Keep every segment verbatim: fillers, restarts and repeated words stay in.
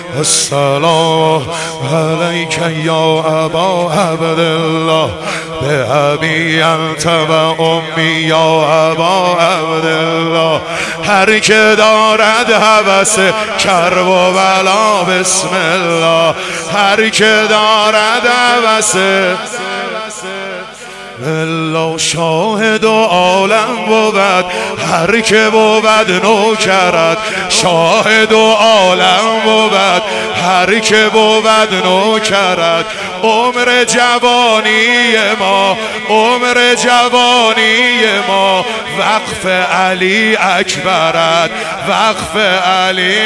السلام علیک یا ابا عبدالله به ابی انت و امی یا ابا عبدالله. هر که دارد هوس کرب و بلا بسم الله، هر که دارد هوس الله شاهد و عالم بود، هر که بود نوکرت شاهد و عالم بود، هر که بود نوکرت. عمر جوانی ما عمر جوانی ما وقف علی اکبرت، وقف علی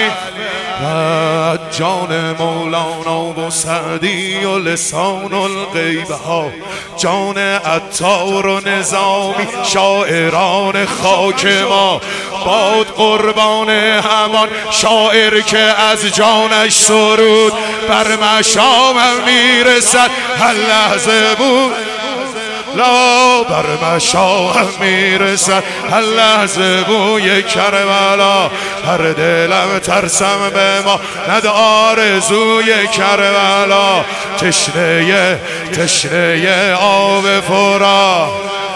جان مولانا و سعدی و لسان الغیب ها، جان عطار و نظامی شاعران خاک ما. باد قربان همان شاعر که از جانش سرود بر مشامم میرسد هر لحظه بود، لا بر مشام میرسد هر لحظه بوی کربلا. هر دلم ترسم به ما ند آرزوی کربلا. تشنه تشنه آب فرا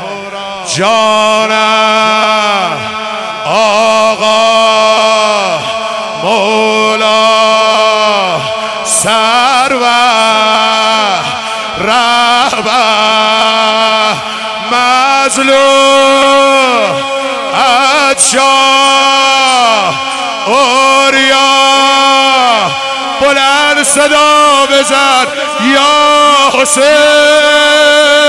جانم آقا مولا سرور رهبر مظلوم ادشاه اوریا. بلند صدا بزن یا حسین.